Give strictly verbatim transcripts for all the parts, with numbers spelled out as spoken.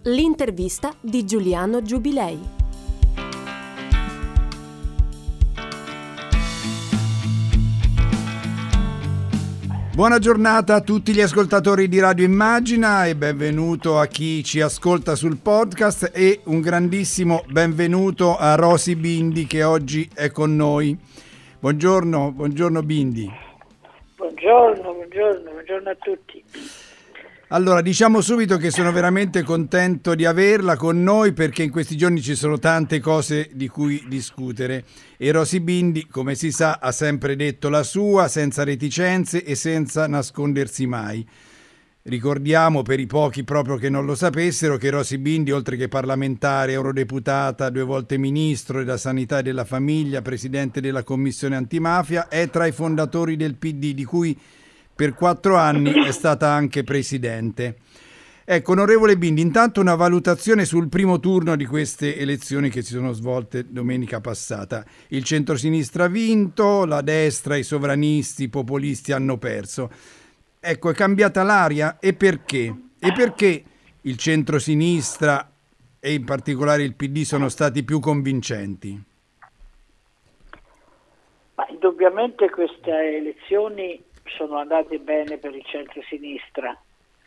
L'intervista di Giuliano Giubilei. Buona giornata a tutti gli ascoltatori di Radio Immagina e benvenuto a chi ci ascolta sul podcast e un grandissimo benvenuto a Rosy Bindi che oggi è con noi. Buongiorno, buongiorno Bindi. Buongiorno, buongiorno, buongiorno a tutti. Allora, diciamo subito che sono veramente contento di averla con noi perché in questi giorni ci sono tante cose di cui discutere e Rosy Bindi, come si sa, ha sempre detto la sua senza reticenze e senza nascondersi mai. Ricordiamo per i pochi proprio che non lo sapessero che Rosy Bindi, oltre che parlamentare, eurodeputata, due volte ministro della sanità e della famiglia, presidente della commissione antimafia, è tra i fondatori del P D di cui per quattro anni è stata anche presidente. Ecco, onorevole Bindi, intanto una valutazione sul primo turno di queste elezioni che si sono svolte domenica passata. Il centrosinistra ha vinto, la destra, i sovranisti, i populisti hanno perso. Ecco, è cambiata l'aria e perché? E perché il centrosinistra e in particolare il P D sono stati più convincenti? Ma indubbiamente queste elezioni sono andate bene per il centro-sinistra.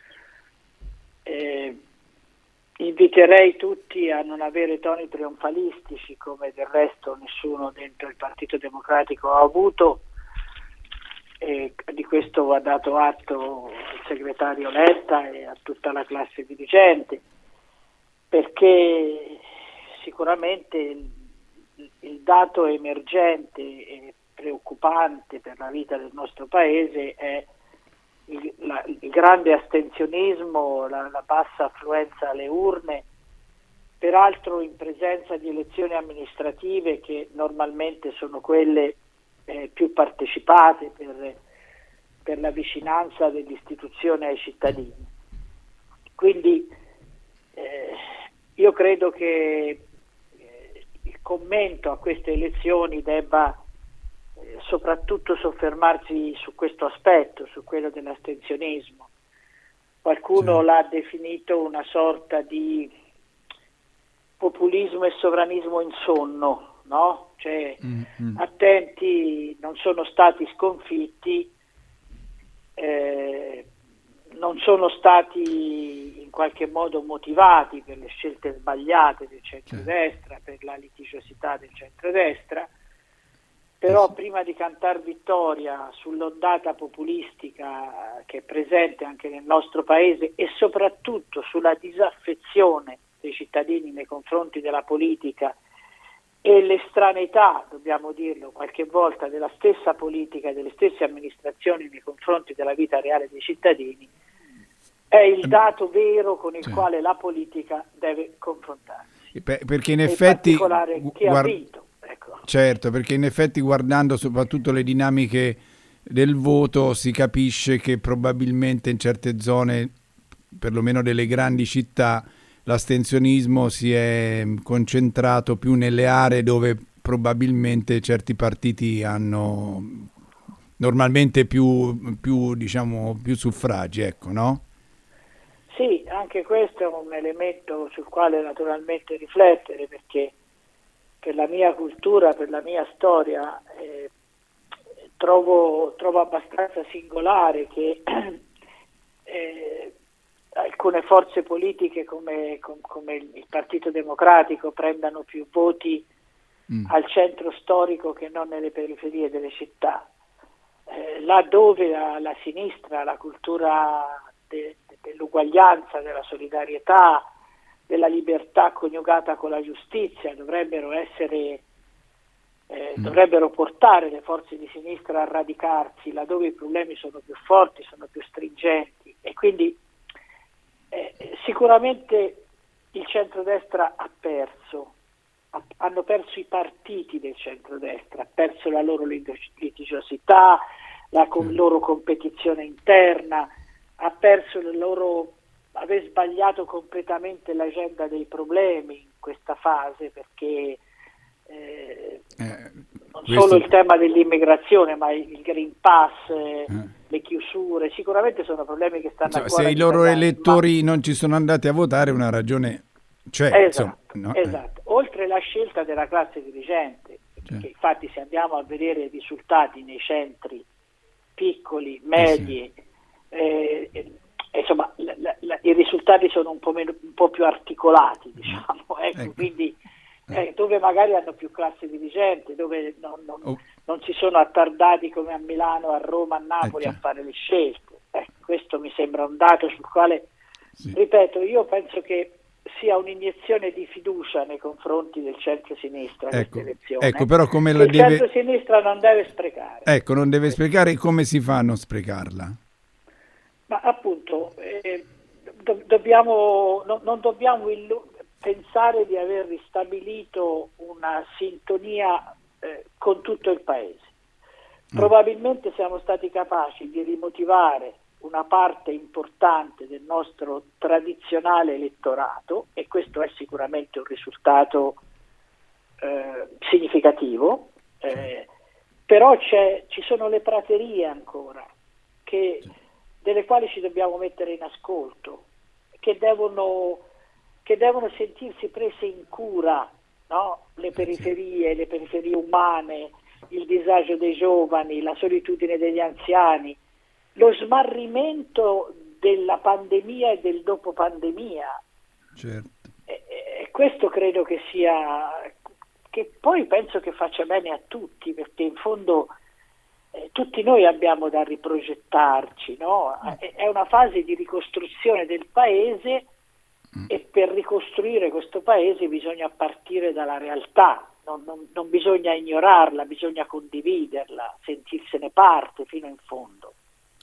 Eh, inviterei tutti a non avere toni trionfalistici, come del resto nessuno dentro il Partito Democratico ha avuto, e di questo va dato atto al segretario Letta e a tutta la classe dirigente, perché sicuramente il, il dato emergente e preoccupante per la vita del nostro paese è il, la, il grande astensionismo, la, la bassa affluenza alle urne, peraltro in presenza di elezioni amministrative che normalmente sono quelle eh, più partecipate per, per la vicinanza dell'istituzione ai cittadini. Quindi eh, io credo che eh, il commento a queste elezioni debba soprattutto soffermarsi su questo aspetto, su quello dell'astensionismo. Qualcuno sì. l'ha definito una sorta di populismo e sovranismo in sonno, no? Cioè, mm-hmm. attenti, non sono stati sconfitti, eh, non sono stati in qualche modo motivati per le scelte sbagliate del centrodestra, sì. per la litigiosità del centrodestra. Però prima di cantar vittoria sull'ondata populistica che è presente anche nel nostro paese e soprattutto sulla disaffezione dei cittadini nei confronti della politica e l'estraneità, dobbiamo dirlo qualche volta, della stessa politica e delle stesse amministrazioni nei confronti della vita reale dei cittadini, è il dato vero con il cioè. quale la politica deve confrontarsi. Perché in effetti... In particolare chi guard... ha vinto. Certo, perché in effetti guardando soprattutto le dinamiche del voto si capisce che probabilmente in certe zone, perlomeno delle grandi città, l'astensionismo si è concentrato più nelle aree dove probabilmente certi partiti hanno normalmente più, più diciamo, più suffragi, ecco, no? Sì, anche questo è un elemento sul quale naturalmente riflettere, perché per la mia cultura, per la mia storia, eh, trovo, trovo abbastanza singolare che eh, alcune forze politiche come, com, come il Partito Democratico prendano più voti mm. al centro storico che non nelle periferie delle città. Eh, là dove la, la sinistra, la cultura de, de, dell'uguaglianza, della solidarietà, della libertà coniugata con la giustizia dovrebbero essere eh, mm. dovrebbero portare le forze di sinistra a radicarsi laddove i problemi sono più forti, sono più stringenti, e quindi eh, sicuramente il centrodestra ha perso, ha, hanno perso i partiti del centrodestra, ha perso la loro litigiosità, la com- mm. loro competizione interna, ha perso le loro aver sbagliato completamente l'agenda dei problemi in questa fase, perché eh, eh, non questo... solo il tema dell'immigrazione, ma il Green Pass, eh, eh. le chiusure, sicuramente sono problemi che stanno cioè, ancora se i loro diventando, elettori ma... non ci sono andati a votare, una ragione c'è. Esatto, insomma, no? esatto. Oltre la scelta della classe dirigente, perché infatti se andiamo a vedere i risultati nei centri piccoli, medi, eh sì. eh, eh, insomma la, la, la, i risultati sono un po', meno, un po' più articolati, diciamo, ecco, ecco. quindi eh, dove magari hanno più classe dirigente, dove non, non, oh. non si sono attardati come a Milano, a Roma, a Napoli eh, a fare le scelte. Eh, questo mi sembra un dato sul quale, sì. ripeto, io penso che sia un'iniezione di fiducia nei confronti del centro-sinistra ecco, questa elezione, ecco, però come che la il deve... centro-sinistra non deve sprecare. Ecco, non deve sprecare, e come si fa a non sprecarla? Ma appunto eh, do- dobbiamo, no, non dobbiamo illu- pensare di aver ristabilito una sintonia eh, con tutto il paese. Probabilmente siamo stati capaci di rimotivare una parte importante del nostro tradizionale elettorato, e questo è sicuramente un risultato eh, significativo, eh, però c'è, ci sono le praterie ancora che, delle quali ci dobbiamo mettere in ascolto, che devono, che devono sentirsi prese in cura, no? Le periferie, le periferie umane, il disagio dei giovani, la solitudine degli anziani, lo smarrimento della pandemia e del dopo pandemia. Certo. E, e questo credo che sia, che poi penso che faccia bene a tutti, perché in fondo eh, tutti noi abbiamo da riprogettarci, no? È, è una fase di ricostruzione del paese, e per ricostruire questo paese bisogna partire dalla realtà. Non, non, non bisogna ignorarla, bisogna condividerla, sentirsene parte fino in fondo.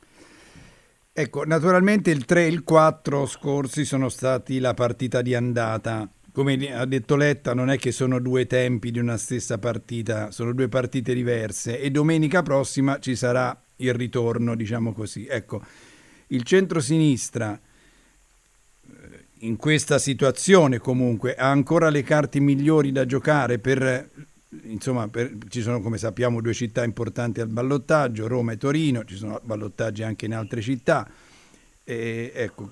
Ecco, naturalmente il tre e il quattro scorsi sono stati la partita di andata. Come ha detto Letta, non è che sono due tempi di una stessa partita, sono due partite diverse, e domenica prossima ci sarà il ritorno, diciamo così. Ecco, il centro-sinistra in questa situazione comunque ha ancora le carte migliori da giocare per, insomma, per, ci sono, come sappiamo, due città importanti al ballottaggio, Roma e Torino, ci sono ballottaggi anche in altre città. E, ecco,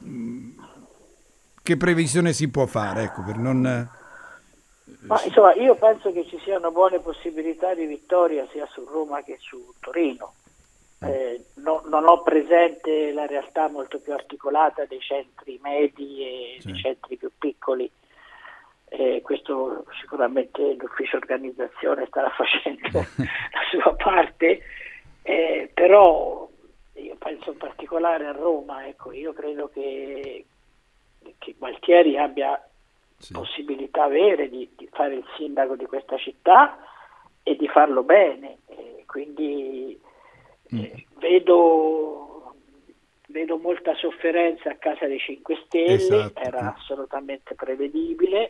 che previsione si può fare, ecco, per non... Ma insomma, io penso che ci siano buone possibilità di vittoria sia su Roma che su Torino. Eh, no, non ho presente la realtà molto più articolata dei centri medi e sì. dei centri più piccoli. Eh, questo sicuramente l'ufficio organizzazione starà facendo la sua parte, eh, però io penso in particolare a Roma. Ecco, io credo che, che Gualtieri abbia sì. possibilità vere di, di fare il sindaco di questa città e di farlo bene, eh, quindi Eh, vedo, vedo molta sofferenza a casa dei cinque Stelle, esatto. Era assolutamente prevedibile,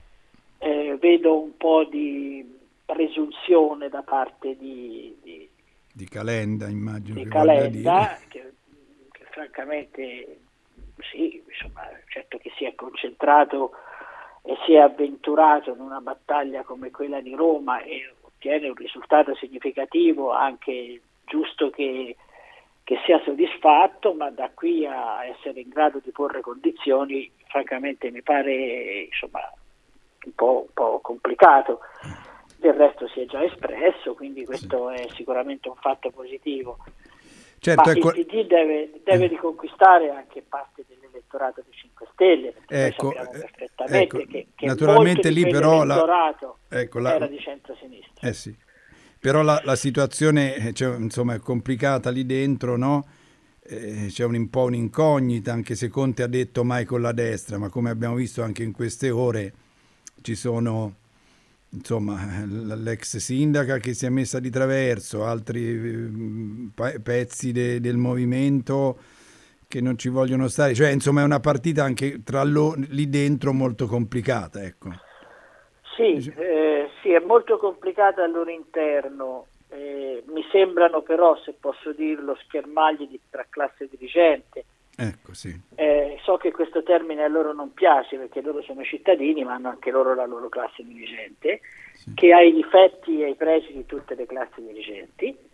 eh, vedo un po' di presunzione da parte di, di, di Calenda, immagino di che Calenda, che, che francamente sì, insomma, certo che si è concentrato e si è avventurato in una battaglia come quella di Roma e ottiene un risultato significativo, anche giusto che, che sia soddisfatto, ma da qui a essere in grado di porre condizioni, francamente mi pare insomma un po', un po' complicato. Del resto si è già espresso, quindi questo sì. è sicuramente un fatto positivo. Certo, ma ecco... il P D deve, deve eh. riconquistare anche parte dell'elettorato dei cinque Stelle, perché ecco, noi sappiamo perfettamente ecco, che, che naturalmente molto lì di però l'elettorato la... ecco, la... era di centro-sinistra. Eh sì. Però la, la situazione, cioè, insomma, è complicata lì dentro, no? Eh, c'è un, un po' un'incognita, anche se Conte ha detto mai con la destra, ma come abbiamo visto anche in queste ore ci sono, insomma, l'ex sindaca che si è messa di traverso, altri eh, pezzi de, del movimento che non ci vogliono stare, cioè insomma è una partita anche tra lo, lì dentro molto complicata, ecco. Sì, eh, sì, è molto complicata al loro interno, eh, mi sembrano però, se posso dirlo, schermagli di, tra classe dirigente. Ecco, sì. Eh, so che questo termine a loro non piace perché loro sono cittadini, ma hanno anche loro la loro classe dirigente, sì. che ha i difetti e i pregi di tutte le classi dirigenti,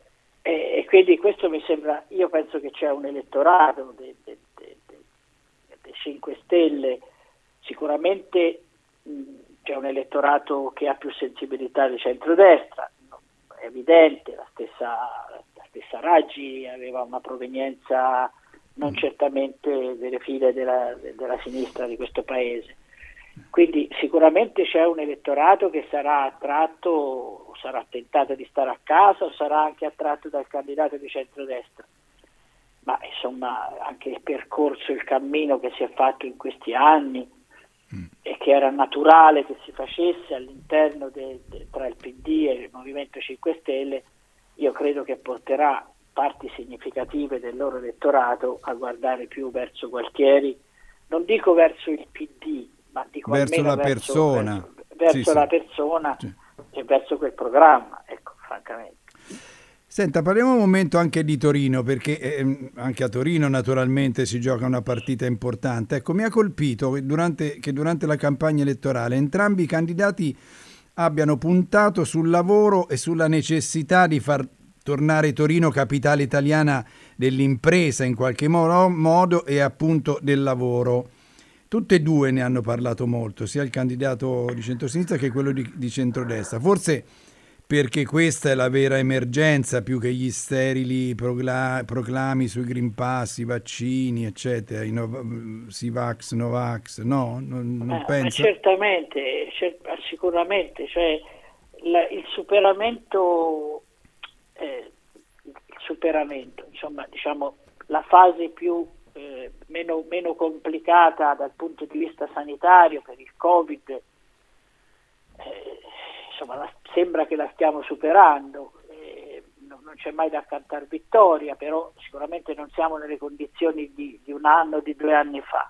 E, e quindi questo mi sembra, io penso che c'è un elettorato dei de, de, de, de cinque Stelle, sicuramente mh, c'è un elettorato che ha più sensibilità di centrodestra, no, è evidente, la stessa, la stessa Raggi aveva una provenienza non certamente delle file della, della sinistra di questo paese. Quindi sicuramente c'è un elettorato che sarà attratto, o sarà tentato di stare a casa, o sarà anche attratto dal candidato di centrodestra. Ma insomma anche il percorso, il cammino che si è fatto in questi anni mm. e che era naturale che si facesse all'interno de, de, tra il P D e il Movimento cinque Stelle, io credo che porterà parti significative del loro elettorato a guardare più verso Gualtieri, non dico verso il P D, ma dico verso la verso, persona, verso, verso sì, la sì. persona sì. e verso quel programma, ecco, francamente. Senta, parliamo un momento anche di Torino, perché eh, anche a Torino naturalmente si gioca una partita importante. Ecco, mi ha colpito che durante, che durante la campagna elettorale entrambi i candidati abbiano puntato sul lavoro e sulla necessità di far tornare Torino capitale italiana dell'impresa in qualche modo, modo e appunto del lavoro. Tutte e due ne hanno parlato molto, sia il candidato di centrosinistra che quello di, di centrodestra. Forse perché questa è la vera emergenza, più che gli sterili procla- proclami sui Green Pass, i vaccini, eccetera, i no, si vax, no vax, no? Non, non ma, pensa? ma certamente, sicuramente, cioè la, il superamento, eh, il superamento, insomma, diciamo, la fase più Eh, meno, meno complicata dal punto di vista sanitario per il Covid, eh, insomma la, sembra che la stiamo superando, eh, non, non c'è mai da cantare vittoria, però sicuramente non siamo nelle condizioni di, di un anno, di due anni fa,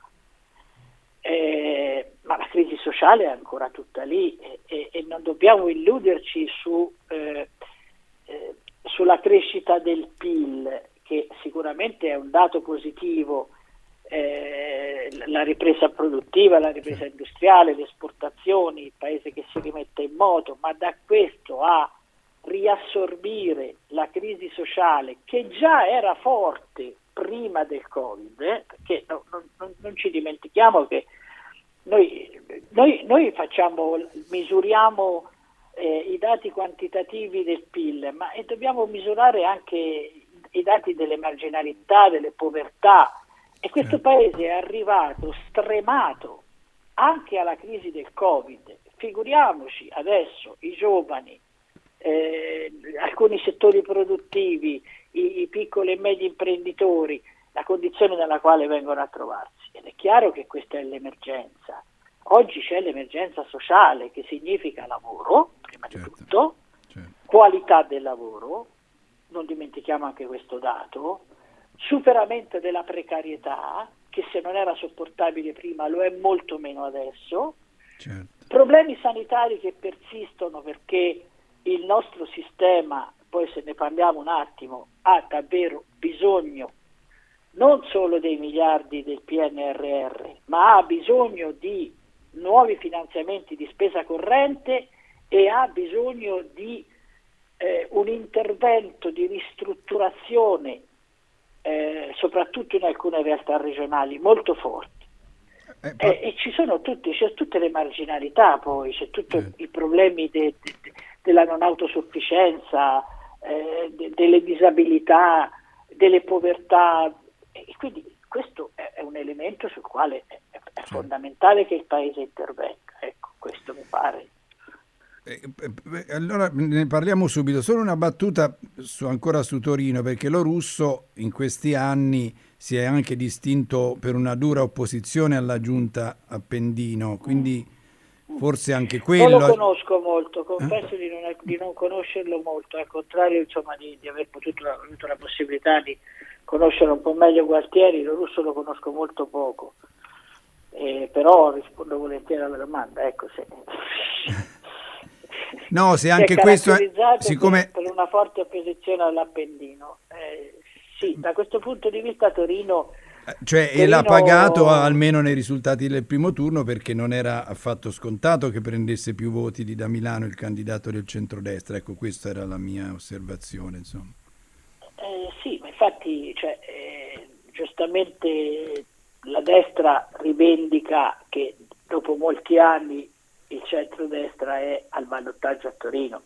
eh, ma la crisi sociale è ancora tutta lì e, e, e non dobbiamo illuderci su, eh, eh, sulla crescita del P I L, che sicuramente è un dato positivo, eh, la ripresa produttiva, la ripresa industriale, le esportazioni, il paese che si rimette in moto, ma da questo a riassorbire la crisi sociale che già era forte prima del Covid, eh, perché no, non, non ci dimentichiamo che noi, noi, noi facciamo, misuriamo eh, i dati quantitativi del P I L, ma e dobbiamo misurare anche i dati delle marginalità, delle povertà, e questo paese è arrivato stremato anche alla crisi del Covid. Figuriamoci adesso i giovani, eh, alcuni settori produttivi, i, i piccoli e medi imprenditori, la condizione nella quale vengono a trovarsi. Ed è chiaro che questa è l'emergenza. Oggi c'è l'emergenza sociale, che significa lavoro, prima certo. di tutto, certo. qualità del lavoro, non dimentichiamo anche questo dato, superamento della precarietà, che se non era sopportabile prima lo è molto meno adesso, certo. problemi sanitari che persistono perché il nostro sistema, poi se ne parliamo un attimo, ha davvero bisogno non solo dei miliardi del P N R R, ma ha bisogno di nuovi finanziamenti di spesa corrente e ha bisogno di Eh, un intervento di ristrutturazione eh, soprattutto in alcune realtà regionali molto forti eh, eh, e ci sono tutti, c'è tutte le marginalità, poi c'è tutti eh. i problemi de, de, de, della non autosufficienza, eh, de, delle disabilità, delle povertà, e quindi questo è, è un elemento sul quale è, è, è fondamentale che il Paese intervenga, ecco, questo mi pare. Allora ne parliamo subito, solo una battuta su, ancora su Torino, perché lo Russo in questi anni si è anche distinto per una dura opposizione alla giunta Appendino, quindi forse anche quello... Non lo conosco molto, confesso eh? di, non, di non conoscerlo molto, al contrario insomma di, di aver potuto, avuto la possibilità di conoscere un po' meglio Gualtieri. Lo Russo lo conosco molto poco, eh, però rispondo volentieri alla domanda, ecco se... No, se anche questo è, siccome... per, per una forte opposizione all'Appendino, eh, sì, da questo punto di vista Torino, cioè Torino... l'ha pagato almeno nei risultati del primo turno, perché non era affatto scontato che prendesse più voti di da Milano il candidato del centrodestra. Ecco, questa era la mia osservazione, insomma. infatti cioè, eh, giustamente la destra rivendica che dopo molti anni il centrodestra è al ballottaggio a Torino.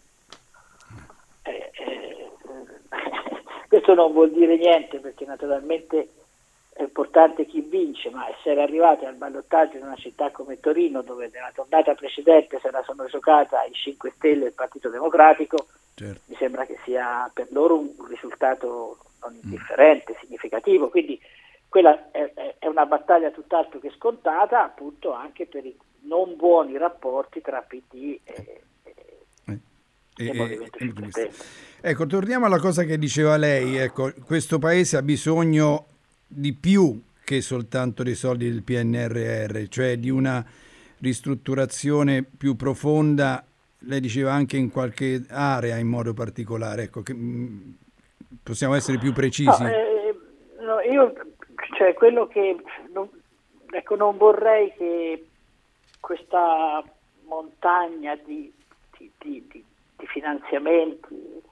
Eh, eh, questo non vuol dire niente, perché naturalmente è importante chi vince, ma essere arrivati al ballottaggio in una città come Torino, dove nella tornata precedente se la sono giocata i cinque Stelle e il Partito Democratico, certo, mi sembra che sia per loro un risultato non indifferente, mm. significativo, quindi quella è, è una battaglia tutt'altro che scontata, appunto anche per i non buoni rapporti tra P D e, e, e, e Movimento cinque Stelle. Ecco, torniamo alla cosa che diceva lei, ecco, questo paese ha bisogno di più che soltanto dei soldi del P N R R, cioè di una ristrutturazione più profonda, lei diceva anche in qualche area in modo particolare, ecco, che, mh, possiamo essere più precisi? No, eh, no, io, cioè quello che, non, ecco, non vorrei che questa montagna di, di, di, di, di finanziamenti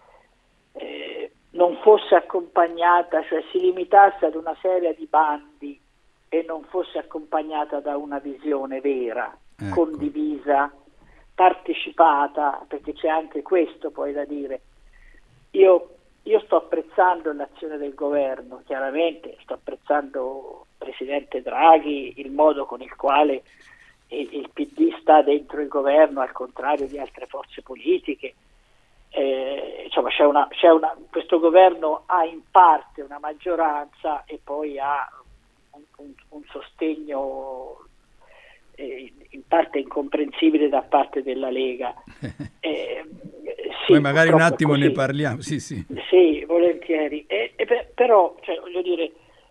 eh, non fosse accompagnata, cioè si limitasse ad una serie di bandi e non fosse accompagnata da una visione vera, ecco, condivisa, partecipata, perché c'è anche questo poi da dire. Io, io sto apprezzando l'azione del governo, chiaramente sto apprezzando il Presidente Draghi, il modo con il quale il, il P D sta dentro il governo, al contrario di altre forze politiche. Eh, insomma, c'è una, c'è una, questo governo ha in parte una maggioranza e poi ha un, un, un sostegno eh, in parte incomprensibile da parte della Lega. Eh, sì, poi magari un attimo ne parliamo, sì, sì. Sì, volentieri. E, e per, però, cioè, voglio dire,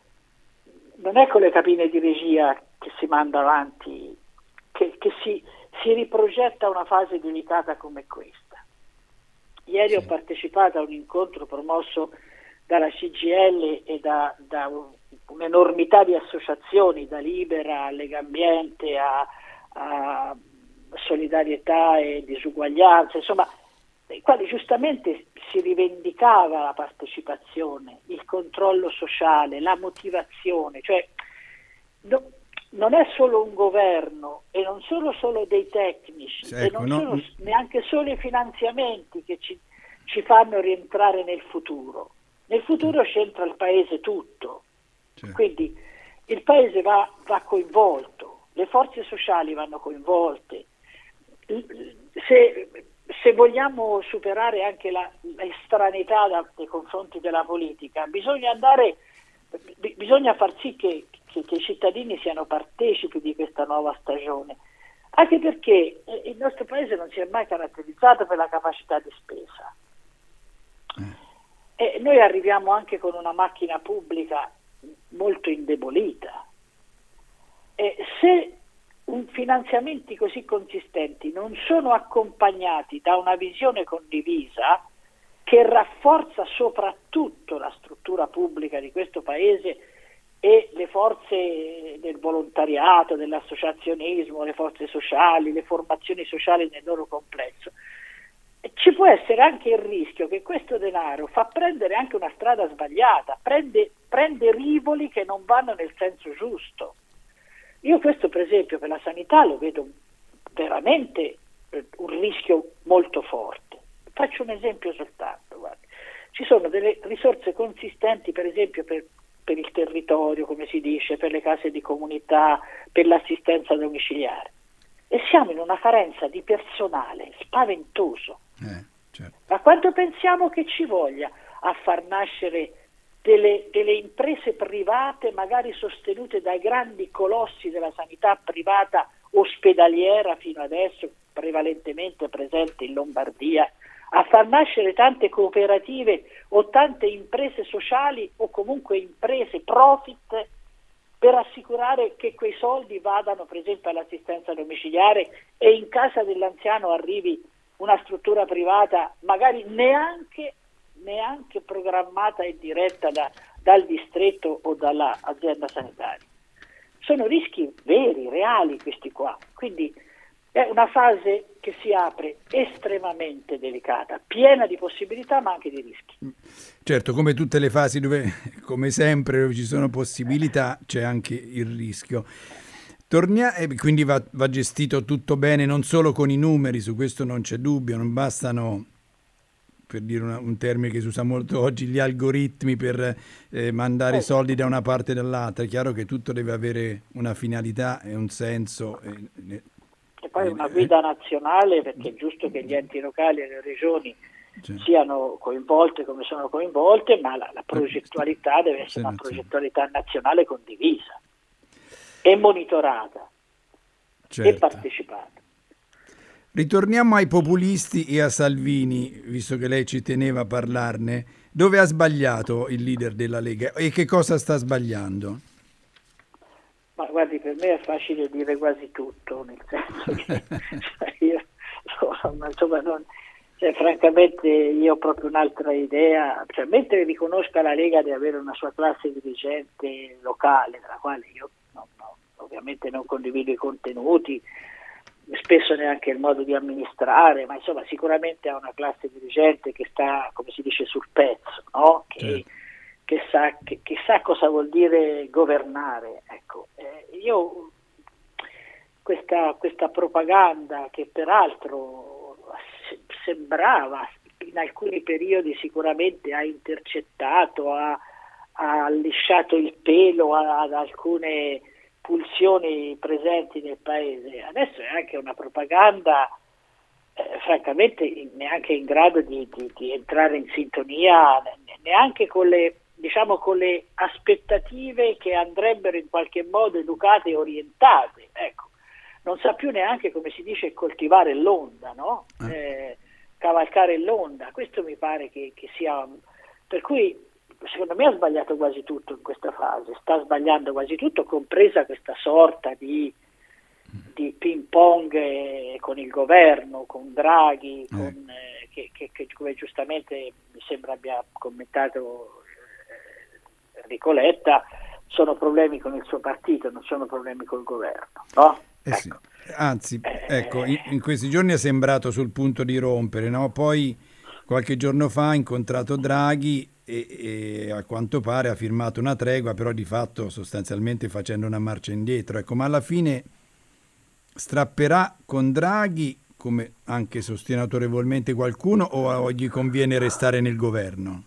non è con le cabine di regia che si manda avanti, che, che si, si riprogetta una fase delicata come questa. Ieri sì. ho partecipato a un incontro promosso dalla C G I L e da, da un'enormità di associazioni, da Libera a Legambiente a, a Solidarietà e Disuguaglianza, insomma, nei quali giustamente si rivendicava la partecipazione, il controllo sociale, la motivazione, cioè no, non è solo un governo e non sono solo dei tecnici, sì, ecco, e non no, sono neanche solo i finanziamenti che ci, ci fanno rientrare nel futuro. Nel futuro c'entra il paese tutto, sì. Quindi il paese va, va coinvolto, le forze sociali vanno coinvolte. Se, se vogliamo superare anche la, l'estraneità da, nei confronti della politica, bisogna andare, bisogna far sì che Che, che i cittadini siano partecipi di questa nuova stagione, anche perché eh, il nostro paese non si è mai caratterizzato per la capacità di spesa e noi arriviamo anche con una macchina pubblica molto indebolita e se un finanziamenti così consistenti non sono accompagnati da una visione condivisa che rafforza soprattutto la struttura pubblica di questo paese e le forze del volontariato, dell'associazionismo, le forze sociali, le formazioni sociali nel loro complesso, ci può essere anche il rischio che questo denaro fa prendere anche una strada sbagliata, prende, prende rivoli che non vanno nel senso giusto. Io questo per esempio per la sanità lo vedo veramente eh, un rischio molto forte. Faccio un esempio soltanto, guarda. Ci sono delle risorse consistenti per esempio per per il territorio, come si dice, per le case di comunità, per l'assistenza domiciliare. E siamo in una carenza di personale spaventoso. Eh, certo. Ma quanto pensiamo che ci voglia a far nascere delle, delle imprese private, magari sostenute dai grandi colossi della sanità privata ospedaliera fino adesso, prevalentemente presente in Lombardia, a far nascere tante cooperative o tante imprese sociali o comunque imprese profit per assicurare che quei soldi vadano per esempio all'assistenza domiciliare e in casa dell'anziano arrivi una struttura privata magari neanche, neanche programmata e diretta da, dal distretto o dall'azienda sanitaria. Sono rischi veri, reali questi qua, quindi È una fase che si apre estremamente delicata, piena di possibilità ma anche di rischi. Certo, come tutte le fasi dove, come sempre, dove ci sono possibilità, c'è anche il rischio. Tornia- e quindi va, va gestito tutto bene, non solo con i numeri, su questo non c'è dubbio, non bastano, per dire una, un termine che si usa molto oggi, gli algoritmi per eh, mandare Oh. soldi da una parte e dall'altra. È chiaro che tutto deve avere una finalità e un senso. E, E poi una guida nazionale, perché è giusto che gli enti locali e le regioni cioè, siano coinvolte come sono coinvolte, ma la, la progettualità deve essere una progettualità nazionale condivisa e monitorata, certo, e partecipata. Ritorniamo ai populisti e a Salvini, visto che lei ci teneva a parlarne. Dove ha sbagliato il leader della Lega e che cosa sta sbagliando? Ma guardi, per me è facile dire quasi tutto, nel senso che cioè, io insomma, non, cioè, francamente io ho proprio un'altra idea, cioè, mentre riconosco alla Lega di avere una sua classe dirigente locale, della quale io no, no, ovviamente non condivido i contenuti, spesso neanche il modo di amministrare, ma insomma sicuramente ha una classe dirigente che sta, come si dice, sul pezzo, no? Che, certo. che, sa, che, che sa cosa vuol dire governare. Ecco, eh, io questa, questa propaganda che peraltro sembrava in alcuni periodi sicuramente ha intercettato, ha, ha lisciato il pelo ad alcune pulsioni presenti nel paese, adesso è anche una propaganda eh, francamente neanche in grado di, di, di entrare in sintonia neanche con le, diciamo, con le aspettative che andrebbero in qualche modo educate e orientate, ecco. Non sa più neanche, come si dice, coltivare l'onda, no? Eh, cavalcare l'onda. Questo mi pare che, che sia, per cui secondo me ha sbagliato quasi tutto in questa fase, sta sbagliando quasi tutto, compresa questa sorta di, di ping pong eh, con il governo, con Draghi, mm. con, eh, che, che, che come giustamente mi sembra abbia commentato eh, Enrico Letta, sono problemi con il suo partito, non sono problemi col governo, no? Eh ecco. sì. Anzi, ecco, in, in questi giorni è sembrato sul punto di rompere, no? Poi qualche giorno fa ha incontrato Draghi e, e a quanto pare ha firmato una tregua, però di fatto sostanzialmente facendo una marcia indietro. Ecco, ma alla fine strapperà con Draghi, come anche sostiene autorevolmente qualcuno, o, o gli conviene restare nel governo?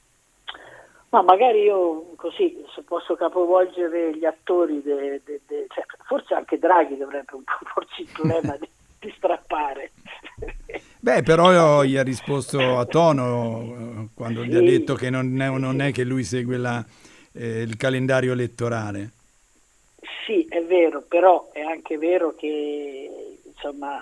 Ma magari io così se posso capovolgere gli attori, de, de, de, cioè, forse anche Draghi dovrebbe un po' porsi il problema di, di strappare. Beh, però gli ha risposto a tono quando sì. gli ha detto che non è, non è che lui segue la, eh, il calendario elettorale. Sì, è vero, però è anche vero che insomma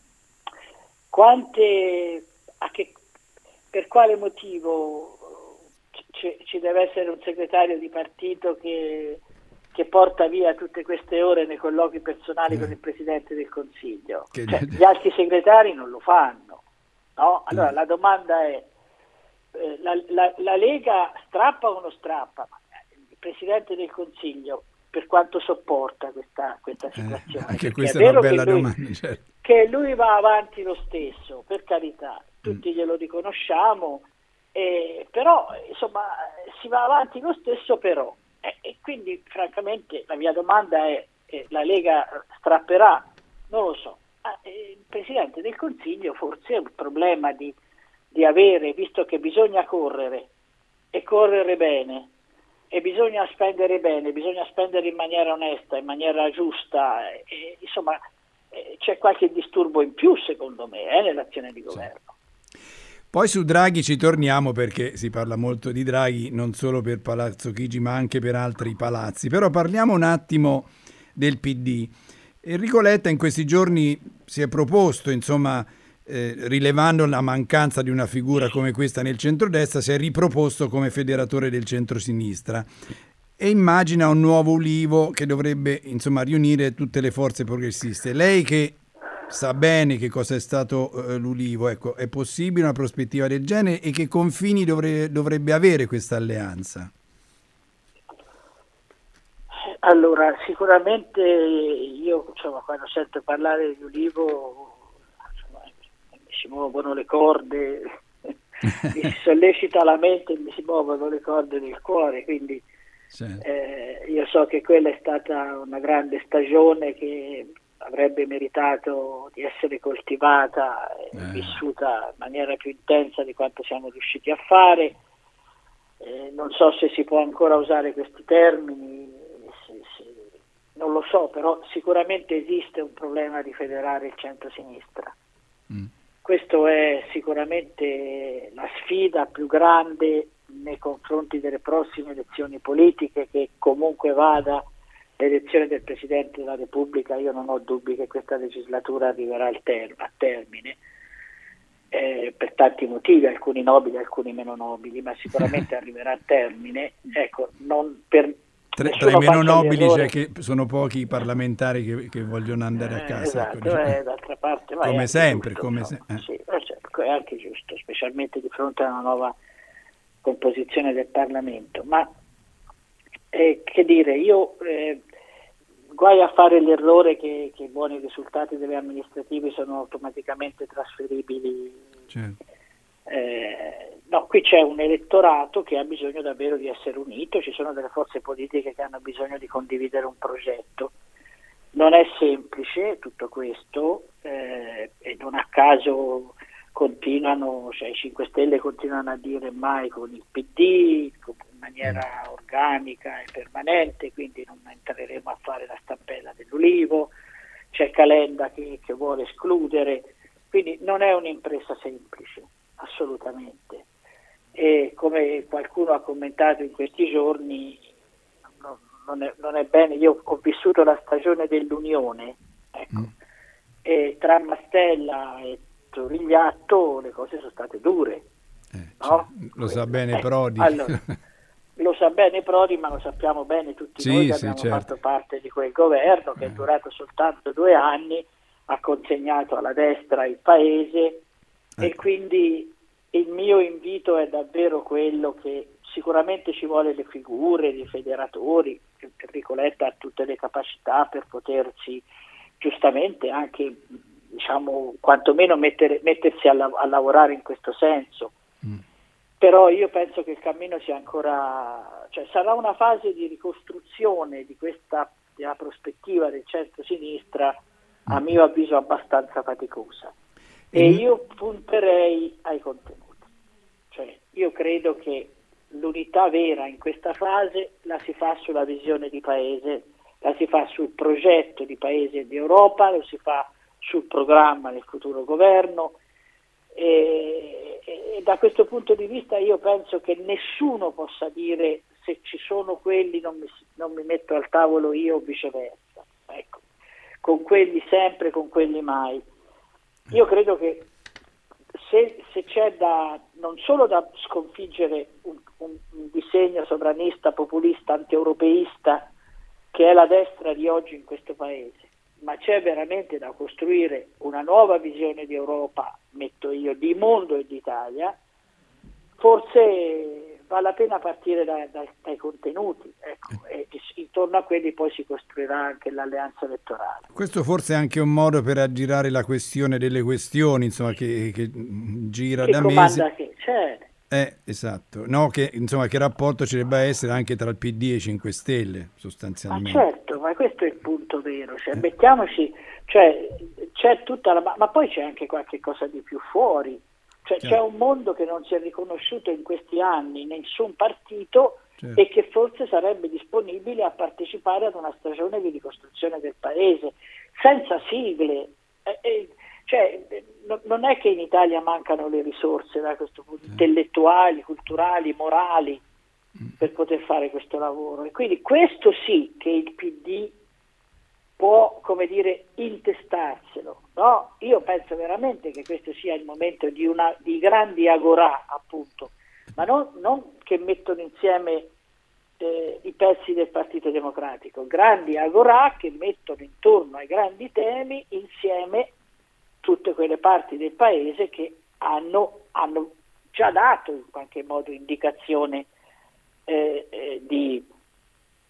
quante a che, per quale motivo ci, ci deve essere un segretario di partito che, che porta via tutte queste ore nei colloqui personali eh. con il Presidente del Consiglio. Che... Cioè, gli altri segretari non lo fanno, no? Allora eh. la domanda è, eh, la, la, la Lega strappa o non strappa? Il Presidente del Consiglio per quanto sopporta questa, questa situazione? Eh, anche questa è, è una bella lui, domanda. Certo. Che lui va avanti lo stesso, per carità, tutti mm. glielo riconosciamo, Eh, però insomma si va avanti lo stesso però eh, e quindi francamente la mia domanda è eh, la Lega strapperà? Non lo so. Ah, eh, il Presidente del Consiglio forse è un problema di, di avere, visto che bisogna correre e correre bene e bisogna spendere bene, bisogna spendere in maniera onesta, in maniera giusta, eh, insomma eh, c'è qualche disturbo in più secondo me eh, nell'azione di governo. Sì. Poi su Draghi ci torniamo perché si parla molto di Draghi non solo per Palazzo Chigi ma anche per altri palazzi. Però parliamo un attimo del P D. Enrico Letta in questi giorni si è proposto, insomma, eh, rilevando la mancanza di una figura come questa nel centrodestra, si è riproposto come federatore del centrosinistra e immagina un nuovo Ulivo che dovrebbe, insomma, riunire tutte le forze progressiste. Lei che sa bene che cosa è stato uh, l'Ulivo, ecco, è possibile una prospettiva del genere e che confini dovre- dovrebbe avere questa alleanza? Allora, sicuramente io, insomma, quando sento parlare di Ulivo, insomma, mi si muovono le corde, mi si sollecita la mente e mi si muovono le corde del cuore, quindi certo. eh, io so che quella è stata una grande stagione che avrebbe meritato di essere coltivata e Eh. vissuta in maniera più intensa di quanto siamo riusciti a fare. Eh, non so se si può ancora usare questi termini, se, se, non lo so, però sicuramente esiste un problema di federare il centro-sinistra. Mm. Questo è sicuramente la sfida più grande nei confronti delle prossime elezioni politiche, che comunque vada l'elezione del Presidente della Repubblica. Io non ho dubbi che questa legislatura arriverà al ter- a termine. Eh, per tanti motivi, alcuni nobili, alcuni meno nobili, ma sicuramente arriverà a termine. Ecco, non per tra, tra i meno nobili c'è che sono pochi i parlamentari che, che vogliono andare a casa. Eh, esatto, ecco, diciamo. eh, d'altra parte, ma come è sempre, giusto, come insomma, se, eh. sì, è anche giusto, specialmente di fronte a una nuova composizione del Parlamento. Ma eh, che dire, io eh, guai a fare l'errore che, che i buoni risultati delle amministrative sono automaticamente trasferibili. Certo. Eh, no, qui c'è un elettorato che ha bisogno davvero di essere unito, ci sono delle forze politiche che hanno bisogno di condividere un progetto. Non è semplice tutto questo eh, e non a caso continuano, cioè i cinque Stelle continuano a dire mai con il P D in maniera organica e permanente, quindi non entreremo a fare la stampella dell'Ulivo, c'è Calenda che, che vuole escludere, quindi non è un'impresa semplice, assolutamente. E come qualcuno ha commentato in questi giorni, no, non, è, non è bene, io ho vissuto la stagione dell'unione, ecco, mm. e tra Mastella e Torigliatto le cose sono state dure. Eh, no? cioè, lo sa bene Prodi. Eh, allora, lo sa bene Prodi, ma lo sappiamo bene tutti sì, noi che sì, abbiamo certo. fatto parte di quel governo che eh. è durato soltanto due anni, ha consegnato alla destra il paese eh. e quindi il mio invito è davvero quello che sicuramente ci vuole le figure, i federatori, Enrico Letta ha tutte le capacità per potersi giustamente anche, diciamo, quantomeno mettere, mettersi a, la, a lavorare in questo senso. Mm. Però io penso che il cammino sia ancora, cioè sarà una fase di ricostruzione di questa della prospettiva del centro-sinistra, a mio avviso abbastanza faticosa. E mm. io punterei ai contenuti. Cioè, io credo che l'unità vera in questa fase la si fa sulla visione di paese, la si fa sul progetto di paese e di Europa, lo si fa sul programma del futuro governo e, e da questo punto di vista io penso che nessuno possa dire se ci sono quelli non mi, non mi metto al tavolo io o viceversa, ecco, con quelli sempre, con quelli mai. Io credo che se, se c'è da non solo da sconfiggere un, un, un disegno sovranista, populista, antieuropeista che è la destra di oggi in questo paese, ma c'è veramente da costruire una nuova visione di Europa, metto io, di mondo e d'Italia, forse vale la pena partire da, da, dai contenuti, ecco, e, e intorno a quelli poi si costruirà anche l'alleanza elettorale. Questo forse è anche un modo per aggirare la questione delle questioni, insomma, che, che gira che da mesi. Che c'è. Eh, esatto, no, che insomma che rapporto ci debba essere anche tra il P D e i cinque Stelle sostanzialmente. Ma certo, ma questo è il punto vero, cioè, eh. mettiamoci, cioè c'è tutta la, ma poi c'è anche qualche cosa di più fuori, cioè certo. C'è un mondo che non si è riconosciuto in questi anni in nessun partito certo. E che forse sarebbe disponibile a partecipare ad una stagione di ricostruzione del paese senza sigle. Eh, eh, Cioè, no, non è che in Italia mancano le risorse da questo punto, intellettuali, culturali, morali, per poter fare questo lavoro. E quindi questo sì che il P D può, come dire, intestarselo. No? Io penso veramente che questo sia il momento di, una, di grandi agorà, appunto, ma non, non che mettono insieme eh, i pezzi del Partito Democratico, grandi agorà che mettono intorno ai grandi temi insieme tutte quelle parti del paese che hanno, hanno già dato in qualche modo indicazione eh, eh, di, di,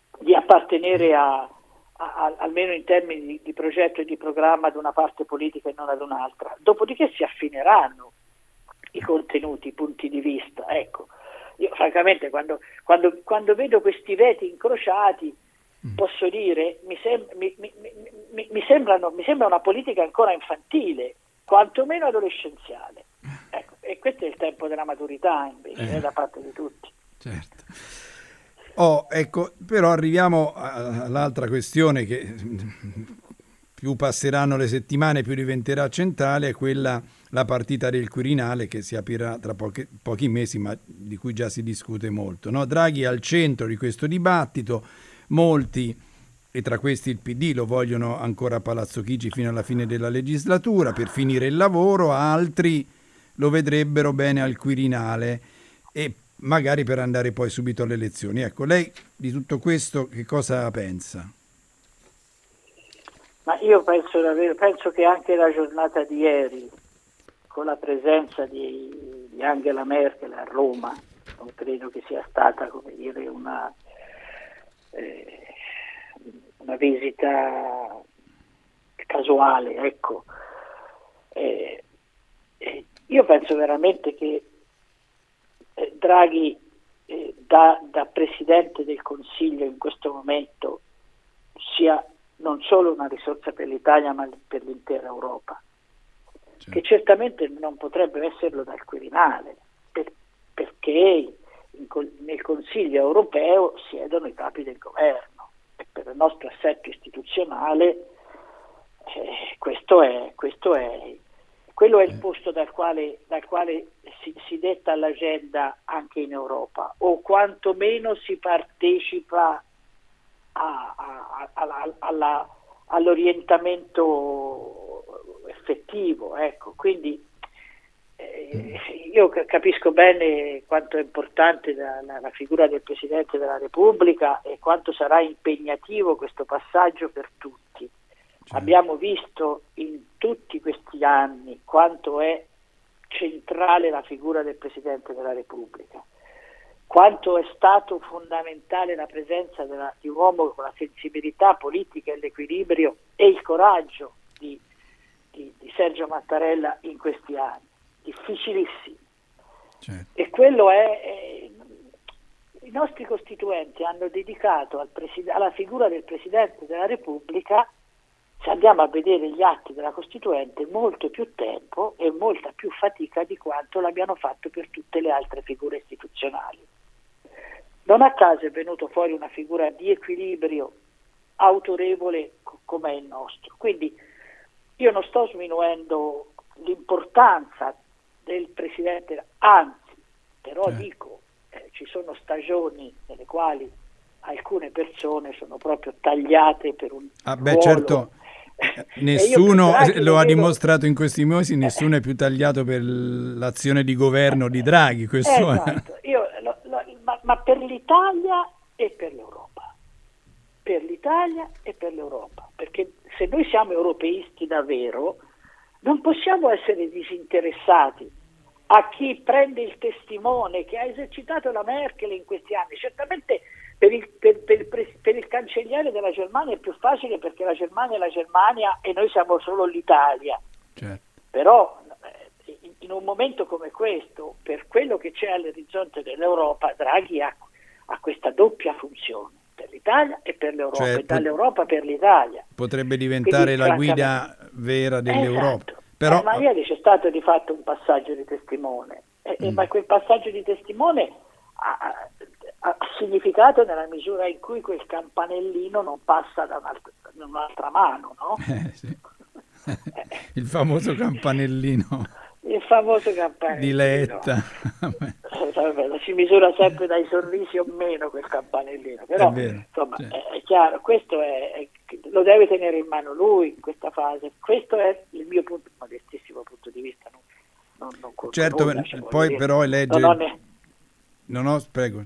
appartenere a, a, a, almeno in termini di, di progetto e di programma, ad una parte politica e non ad un'altra. Dopodiché si affineranno i contenuti, i punti di vista. Ecco, io francamente quando, quando, quando vedo questi veti incrociati, posso dire, mi, sem- mi, mi, mi, mi, sembrano, mi sembra una politica ancora infantile, quantomeno adolescenziale. Ecco, e questo è il tempo della maturità, invece, eh. da parte di tutti. Certo. Oh, ecco, però arriviamo all'altra questione che più passeranno le settimane, più diventerà centrale, è quella, la partita del Quirinale, che si aprirà tra pochi, pochi mesi, ma di cui già si discute molto, no? Draghi è al centro di questo dibattito, molti, e tra questi il P D, lo vogliono ancora a Palazzo Chigi fino alla fine della legislatura per finire il lavoro, altri lo vedrebbero bene al Quirinale e magari per andare poi subito alle elezioni. Ecco, lei di tutto questo che cosa pensa? Ma io penso davvero, penso che anche la giornata di ieri, con la presenza di, di Angela Merkel a Roma, non credo che sia stata, come dire, una, eh, una visita casuale, ecco. Eh, eh, io penso veramente che eh, Draghi eh, da, da Presidente del Consiglio in questo momento sia non solo una risorsa per l'Italia ma per l'intera Europa, certo. Che certamente non potrebbe esserlo dal Quirinale, per, perché in, nel Consiglio europeo siedono i capi del governo e per il nostro assetto istituzionale eh, questo è, questo è quello è il posto dal quale, dal quale si, si detta l'agenda anche in Europa, o quantomeno si partecipa A, a, a, alla, all'orientamento effettivo, ecco. Quindi eh, io capisco bene quanto è importante la, la, la figura del Presidente della Repubblica e quanto sarà impegnativo questo passaggio per tutti. Certo. Abbiamo visto in tutti questi anni quanto è centrale la figura del Presidente della Repubblica, quanto è stato fondamentale la presenza della, di un uomo con la sensibilità politica e l'equilibrio e il coraggio di, di, di Sergio Mattarella in questi anni, difficilissimi. Certo. E quello è, è, i nostri costituenti hanno dedicato al preside, alla figura del Presidente della Repubblica, se andiamo a vedere gli atti della Costituente, molto più tempo e molta più fatica di quanto l'abbiano fatto per tutte le altre figure istituzionali. Non a caso è venuto fuori una figura di equilibrio autorevole come è il nostro. Quindi io non sto sminuendo l'importanza del Presidente, anzi, però certo. dico, eh, ci sono stagioni nelle quali alcune persone sono proprio tagliate per un ah, beh, ruolo. Certo. Nessuno lo ha dimostrato in questi mesi, nessuno è più tagliato per l'azione di governo di Draghi, questo esatto. Io, lo, lo, ma, ma per l'Italia e per l'Europa, per l'Italia e per l'Europa, perché se noi siamo europeisti davvero non possiamo essere disinteressati a chi prende il testimone che ha esercitato la Merkel in questi anni. Certamente Per il, per, per, per il cancelliere della Germania è più facile perché la Germania è la Germania e noi siamo solo l'Italia. Certo. Però eh, in, in un momento come questo, per quello che c'è all'orizzonte dell'Europa, Draghi ha, ha questa doppia funzione, per l'Italia e per l'Europa, cioè, e dall'Europa per l'Italia. Potrebbe diventare Quindi, la guida vera dell'Europa. Esatto. Però... Eh, ma ieri c'è stato di fatto un passaggio di testimone, eh, mm. ma quel passaggio di testimone ha, ha significato nella misura in cui quel campanellino non passa da un'altra, da un'altra mano, no? Eh, sì. Il famoso campanellino. Il famoso campanellino. Di Letta. Eh, si misura sempre dai sorrisi o meno quel campanellino, però è insomma cioè. è, è chiaro, questo è, è, lo deve tenere in mano lui in questa fase. Questo è il mio punto, modestissimo punto di vista. Non, non, non certo, nulla, cioè, poi dire. però eleggere... Non ho, ne... non ho prego.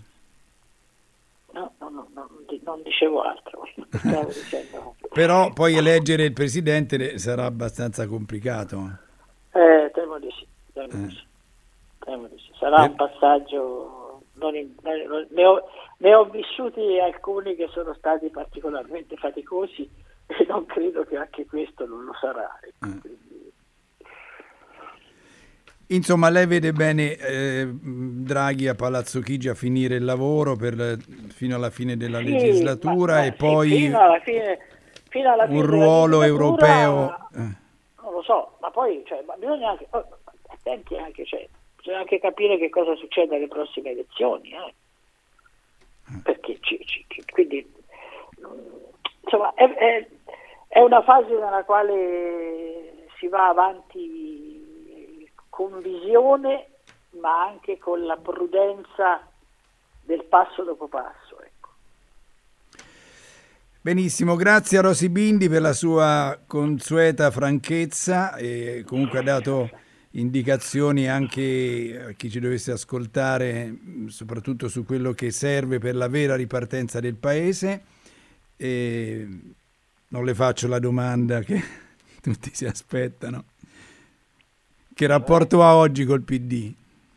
No, no, no, no, non dicevo altro. Stavo dicendo. Però poi eleggere il presidente sarà abbastanza complicato. Eh, temo di sì, temo di sì. Temo di sì. Sarà per... un passaggio non in, non, ne, ho, ne ho vissuti alcuni che sono stati particolarmente faticosi e non credo che anche questo non lo sarà. Ecco, mm. quindi... Insomma, lei vede bene eh, Draghi a Palazzo Chigi a finire il lavoro per, fino alla fine della sì, legislatura ma, ma e sì, poi fino alla fine, fino alla un fine ruolo della europeo. Non lo so, ma poi cioè, ma bisogna anche, oh, attenti anche, cioè, bisogna anche capire che cosa succede alle prossime elezioni, eh. Perché ci, ci, quindi insomma è, è, è una fase nella quale si va avanti con visione, ma anche con la prudenza del passo dopo passo. Ecco. Benissimo, grazie a Rosy Bindi per la sua consueta franchezza e comunque ha dato indicazioni anche a chi ci dovesse ascoltare, soprattutto su quello che serve per la vera ripartenza del Paese. E non le faccio la domanda che tutti si aspettano. Che rapporto ha oggi col P D?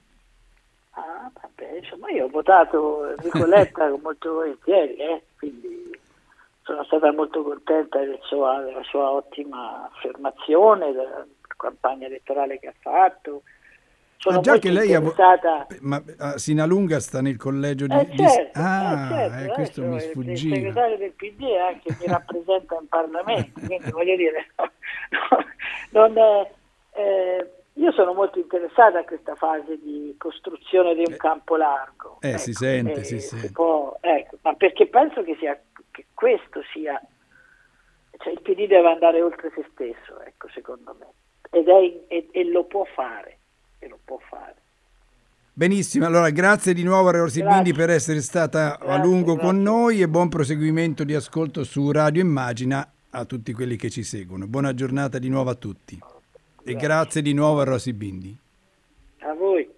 Ah, vabbè, insomma, io ho votato Enrico Letta molto volentieri, eh, quindi sono stata molto contenta del sua, della sua ottima affermazione, della campagna elettorale che ha fatto. Sono ah, già che lei interessata... ha... Ma Sinalunga sta nel collegio di... Eh certo, ah, eh certo, eh, questo mi sfuggiva. Il segretario del P D anche mi rappresenta in Parlamento, quindi voglio dire, no, no, non è... Eh, io sono molto interessata a questa fase di costruzione di un campo largo. Eh, ecco, si sente, eh, si si sente. può, ecco, ma perché penso che, sia, che questo sia, cioè il P D deve andare oltre se stesso, ecco, secondo me, ed è, e, e lo può fare, e lo può fare. Benissimo, allora grazie di nuovo a Rosy Bindi per essere stata grazie, a lungo grazie. con noi e buon proseguimento di ascolto su Radio Immagina a tutti quelli che ci seguono. Buona giornata di nuovo a tutti. E grazie di nuovo a Rosy Bindi. A voi.